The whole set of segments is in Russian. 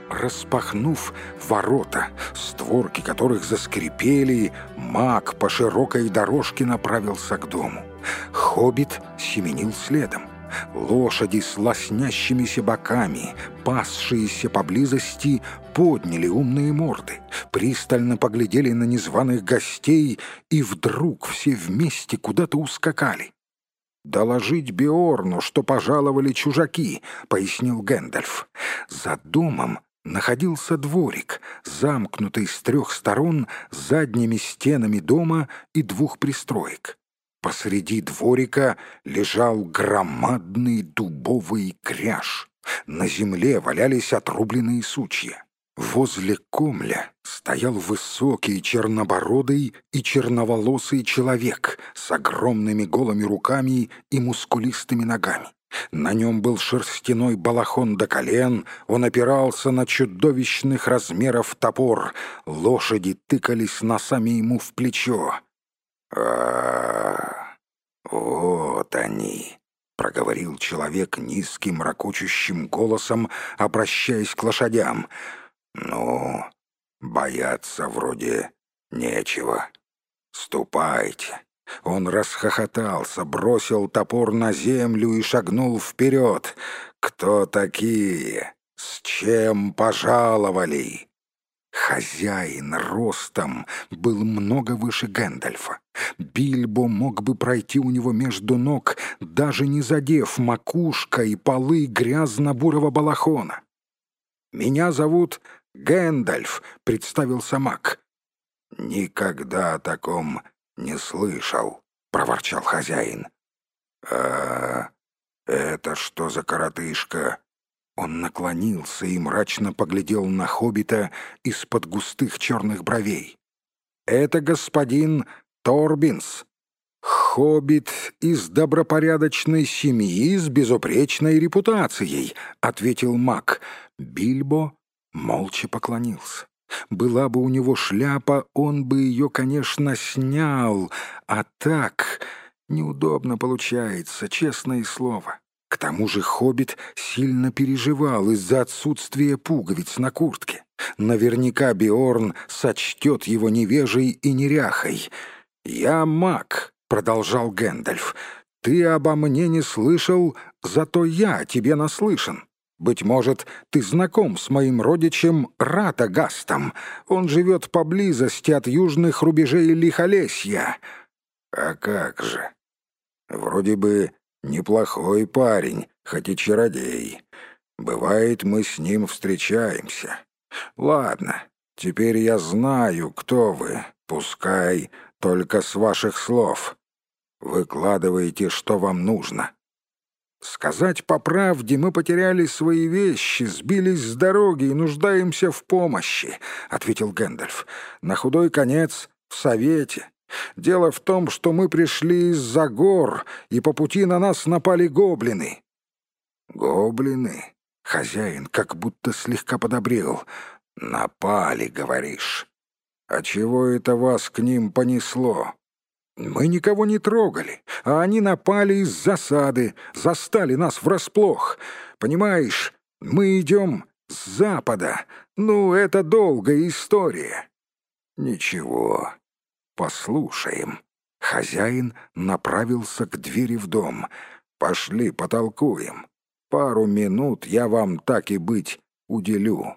Распахнув ворота, створки которых заскрипели, маг по широкой дорожке направился к дому. Хоббит семенил следом. Лошади с лоснящимися боками, пасшиеся поблизости, подняли умные морды, пристально поглядели на незваных гостей и вдруг все вместе куда-то ускакали. «Доложить Беорну, что пожаловали чужаки», — пояснил Гэндальф. За домом находился дворик, замкнутый с 3 сторон задними стенами дома и 2 пристроек. Посреди дворика лежал громадный дубовый кряж. На земле валялись отрубленные сучья. Возле комля стоял высокий, чернобородый и черноволосый человек с огромными голыми руками и мускулистыми ногами. На нем был шерстяной балахон до колен, он опирался на чудовищных размеров топор. Лошади тыкались носами ему в плечо. Вот они!» — проговорил человек низким, ракочущим голосом, обращаясь к лошадям. «Ну, бояться вроде нечего. Ступайте». Он расхохотался, бросил топор на землю и шагнул вперед. «Кто такие? С чем пожаловали?» Хозяин ростом был много выше Гэндальфа. Бильбо мог бы пройти у него между ног, даже не задев макушка и полы грязно-бурого балахона. «Меня зовут Гэндальф», — представился маг. «Никогда о таком не слышал», — проворчал хозяин. «А это что за коротышка?» Он наклонился и мрачно поглядел на хоббита из-под густых черных бровей. «Это господин Торбинс, хоббит из добропорядочной семьи с безупречной репутацией», — ответил маг. Бильбо молча поклонился. Была бы у него шляпа, он бы ее, конечно, снял, а так неудобно получается, честное слово. К тому же хоббит сильно переживал из-за отсутствия пуговиц на куртке. Наверняка Беорн сочтет его невежей и неряхой. «Я маг», — продолжал Гэндальф. «Ты обо мне не слышал, зато я о тебе наслышан. Быть может, ты знаком с моим родичем Ратагастом. Он живет поблизости от южных рубежей Лихолесья». «А как же? Вроде бы неплохой парень, хоть и чародей. Бывает, мы с ним встречаемся. Ладно, теперь я знаю, кто вы, пускай только с ваших слов. Выкладывайте, что вам нужно». «Сказать по правде, мы потеряли свои вещи, сбились с дороги и нуждаемся в помощи», — ответил Гэндальф. «На худой конец в совете. Дело в том, что мы пришли из-за гор, и по пути на нас напали гоблины». «Гоблины?» — хозяин как будто слегка подобрел. «Напали, говоришь. А чего это вас к ним понесло?» «Мы никого не трогали, а они напали из засады, застали нас врасплох. Понимаешь, мы идем с запада. Ну, это долгая история». «Ничего, послушаем». Хозяин направился к двери в дом. «Пошли потолкуем. Пару минут я вам, так и быть, уделю».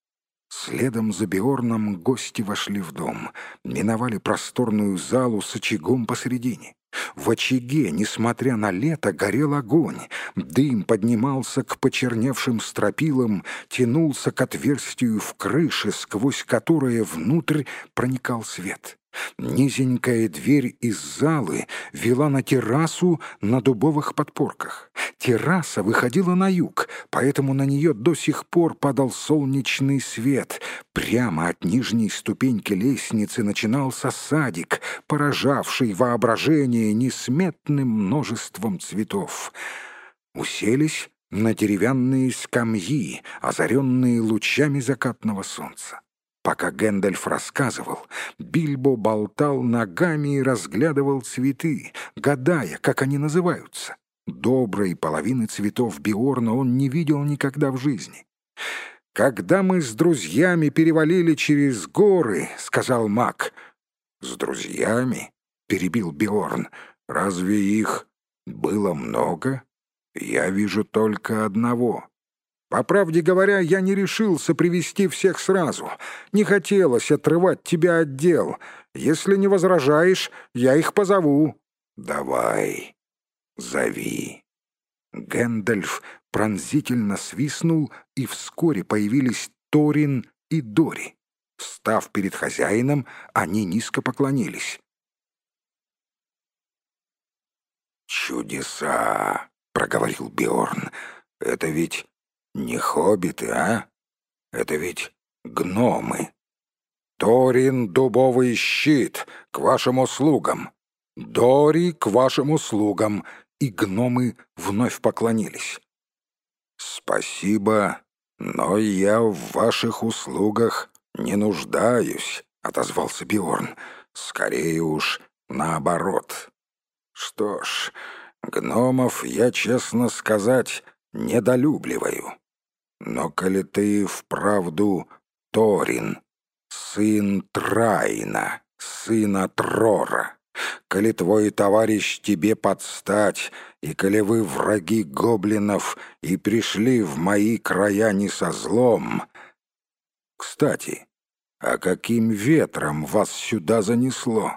Следом за Беорном гости вошли в дом, миновали просторную залу с очагом посередине. В очаге, несмотря на лето, горел огонь. Дым поднимался к почерневшим стропилам, тянулся к отверстию в крыше, сквозь которое внутрь проникал свет. Низенькая дверь из залы вела на террасу на дубовых подпорках. Терраса выходила на юг, поэтому на нее до сих пор падал солнечный свет. Прямо от нижней ступеньки лестницы начинался садик, поражавший воображение несметным множеством цветов. Уселись на деревянные скамьи, озаренные лучами закатного солнца. Пока Гэндальф рассказывал, Бильбо болтал ногами и разглядывал цветы, гадая, как они называются. Доброй половины цветов Беорна он не видел никогда в жизни. «Когда мы с друзьями перевалили через горы, — сказал маг. «С друзьями?» — перебил Бьорн. «Разве их было много? Я вижу только одного». «По правде говоря, я не решился привести всех сразу. Не хотелось отрывать тебя от дел. Если не возражаешь, я их позову». «Давай, зови». Гэндальф пронзительно свистнул, и вскоре появились Торин и Дори. Встав перед хозяином, они низко поклонились. «Чудеса!» — проговорил Бьорн. «Это ведь не хоббиты, а? Это ведь гномы. Торин, дубовый щит, к вашим услугам. Дори, к вашим услугам». И гномы вновь поклонились. «Спасибо, но я в ваших услугах не нуждаюсь», — отозвался Бьорн. «Скорее уж наоборот. Что ж, гномов я, честно сказать, недолюбливаю. Но коли ты вправду Торин, сын Траина, сына Трора, коли твой товарищ тебе подстать, и коли вы враги гоблинов и пришли в мои края не со злом... Кстати, а каким ветром вас сюда занесло?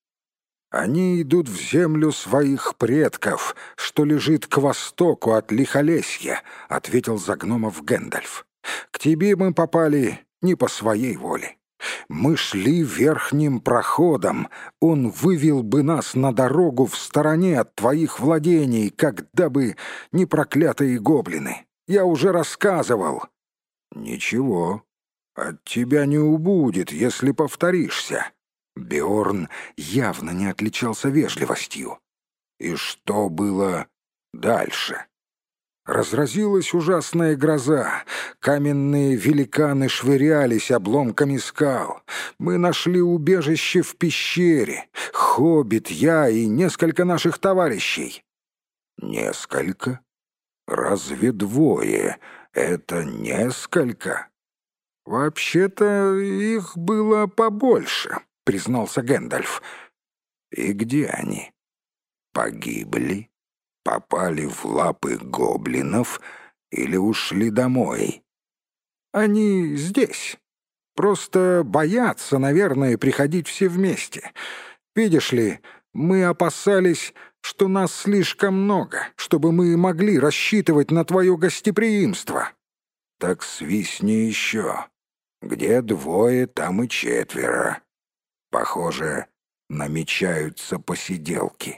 Они идут в землю своих предков, что лежит к востоку от Лихолесья, — ответил за гномов Гэндальф. К тебе мы попали не по своей воле. Мы шли верхним проходом, он вывел бы нас на дорогу в стороне от твоих владений, когда бы не проклятые гоблины. Я уже рассказывал». «Ничего, от тебя не убудет, если повторишься». Бьорн явно не отличался вежливостью. «И что было дальше?» Разразилась ужасная гроза. Каменные великаны швырялись обломками скал. Мы нашли убежище в пещере. Хоббит, я и несколько наших товарищей. Несколько? Разве двое — это несколько? Вообще-то их было побольше, признался Гэндальф. И где они? Погибли? Попали в лапы гоблинов или ушли домой? Они здесь. Просто боятся, наверное, приходить все вместе. Видишь ли, мы опасались, что нас слишком много, чтобы мы могли рассчитывать на твое гостеприимство. Так свистни еще. Где двое, там и четверо. Похоже, намечаются посиделки.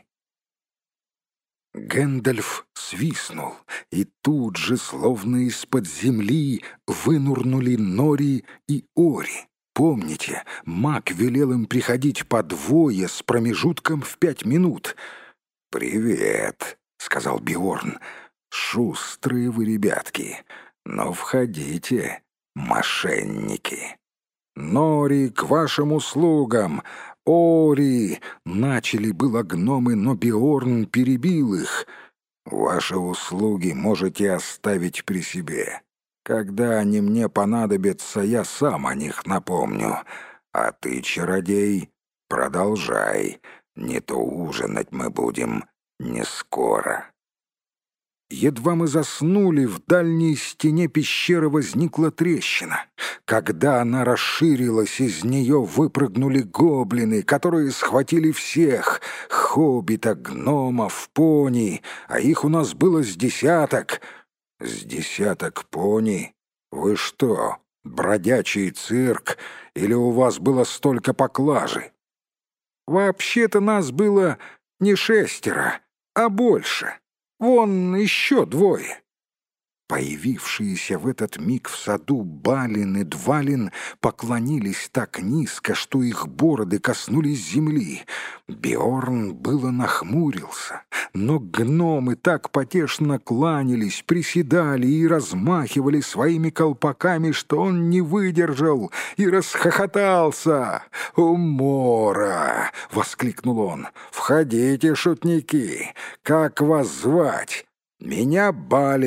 Гэндальф свистнул, и тут же, словно из-под земли, вынурнули Нори и Ори. Помните, маг велел им приходить по двое с промежутком в 5 минут. «Привет», — сказал Бьорн. «Шустрые вы, ребятки, но входите, мошенники». «Нори, к вашим услугам! Ори!» — начали было гномы, но Бьорн перебил их. «Ваши услуги можете оставить при себе. Когда они мне понадобятся, я сам о них напомню. А ты, чародей, продолжай, не то ужинать мы будем не скоро». Едва мы заснули, в дальней стене пещеры возникла трещина. Когда она расширилась, из нее выпрыгнули гоблины, которые схватили всех — хоббита, гномов, пони, а их у нас было с десяток. С десяток пони? Вы что, бродячий цирк, или у вас было столько поклажи? Вообще-то нас было не 6, а больше. Вон еще двое. Появившиеся в этот миг в саду Балин и Двалин поклонились так низко, что их бороды коснулись земли. Бьорн было нахмурился, но гномы так потешно кланялись, приседали и размахивали своими колпаками, что он не выдержал и расхохотался. «Умора!» — воскликнул он. «Входите, шутники! Как вас звать?» «Меня Балин,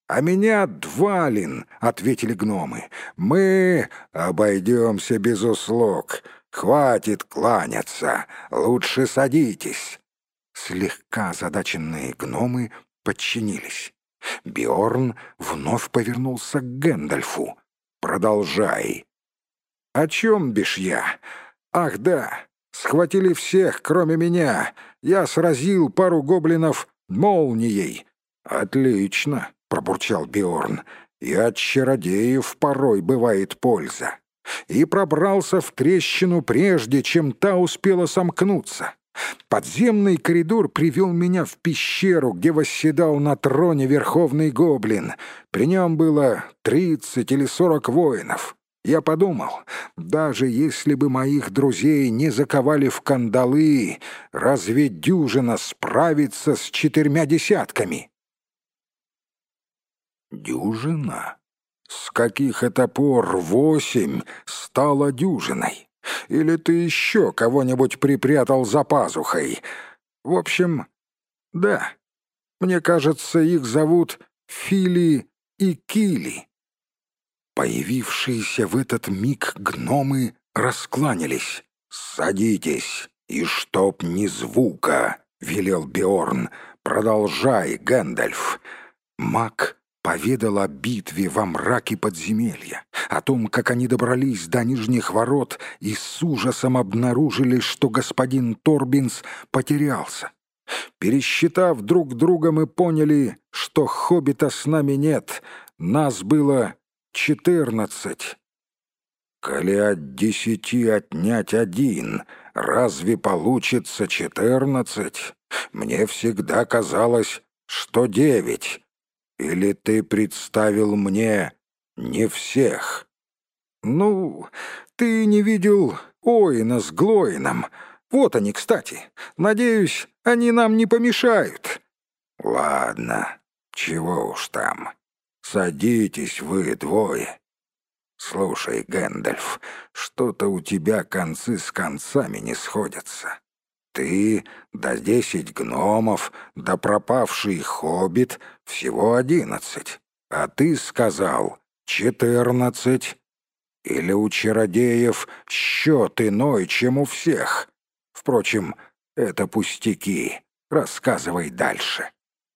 «А меня Двалин», — ответили гномы. «Мы обойдемся без услуг. Хватит кланяться, лучше садитесь». Слегка озадаченные гномы подчинились. Бьорн вновь повернулся к Гэндальфу. «Продолжай». «О чем бишь я? Ах да, схватили всех, кроме меня. Я сразил пару гоблинов молнией». «Отлично», — пробурчал Бьорн. «И от чародеев порой бывает польза». И пробрался в трещину, прежде чем та успела сомкнуться. Подземный коридор привел меня в пещеру, где восседал на троне верховный гоблин. При нем было 30 или 40 воинов. Я подумал, даже если бы моих друзей не заковали в кандалы, разве дюжина справится с 4 десятками? Дюжина? С каких это пор 8 стало дюжиной? Или ты еще кого-нибудь припрятал за пазухой? В общем, да, мне кажется, их зовут Фили и Кили. Появившиеся в этот миг гномы раскланялись. «Садитесь, и чтоб ни звука», — велел Бьорн. «Продолжай, Гэндальф». Маг поведал о битве во мраке подземелья, о том, как они добрались до нижних ворот и с ужасом обнаружили, что господин Торбинс потерялся. Пересчитав друг друга, мы поняли, что хоббита с нами нет, нас было 14. «Коли от 10 отнять 1, разве получится 14? Мне всегда казалось, что 9. Или ты представил мне не всех?» «Ну, ты не видел Оина с Глоином. Вот они, кстати. Надеюсь, они нам не помешают». «Ладно, чего уж там. Садитесь вы двое. Слушай, Гэндальф, что-то у тебя концы с концами не сходятся. Ты, да 10 гномов, да пропавший хоббит — всего 11. А ты сказал 14. Или у чародеев счет иной, чем у всех? Впрочем, это пустяки. Рассказывай дальше».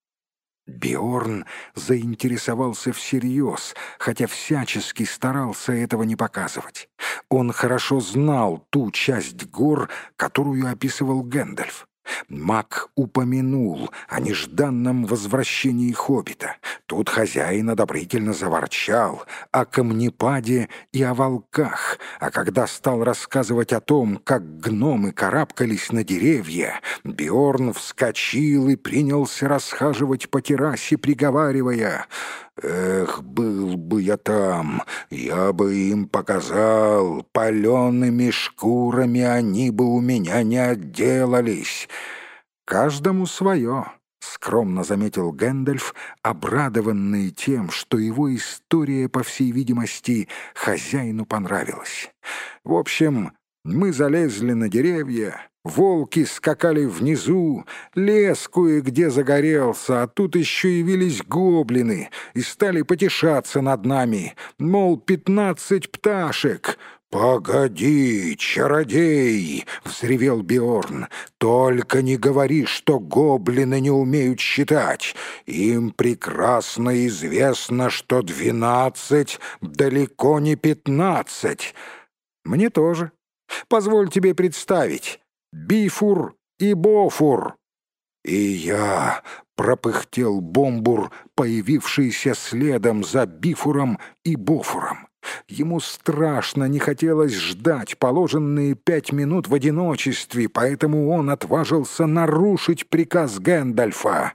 Бьорн заинтересовался всерьез, хотя всячески старался этого не показывать. Он хорошо знал ту часть гор, которую описывал Гэндальф. Маг упомянул о нежданном возвращении хоббита. Тут хозяин одобрительно заворчал о камнепаде и о волках, а когда стал рассказывать о том, как гномы карабкались на деревья, Бьорн вскочил и принялся расхаживать по террасе, приговаривая: «Эх, был бы я там, я бы им показал, палеными шкурами они бы у меня не отделались». «Каждому свое», — скромно заметил Гэндальф, обрадованный тем, что его история, по всей видимости, хозяину понравилась. «В общем, мы залезли на деревья, волки скакали внизу, лес кое-где загорелся, а тут еще явились гоблины и стали потешаться над нами, мол, 15 пташек». «Погоди, чародей!» — взревел Бьорн. «Только не говори, что гоблины не умеют считать. Им прекрасно известно, что 12 далеко не 15. Мне тоже. Позволь тебе представить. Бифур и Бофур». «И я», — пропыхтел Бомбур, появившийся следом за Бифуром и Бофуром. Ему страшно не хотелось ждать положенные 5 минут в одиночестве, поэтому он отважился нарушить приказ Гэндальфа.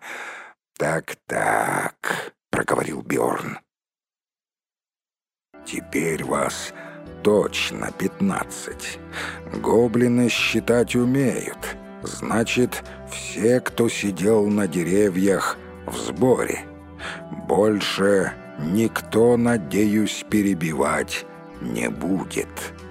«Так», — проговорил Бьорн. «Теперь вас точно 15. Гоблины считать умеют. Значит, все, кто сидел на деревьях, в сборе. Больше никто, надеюсь, перебивать не будет».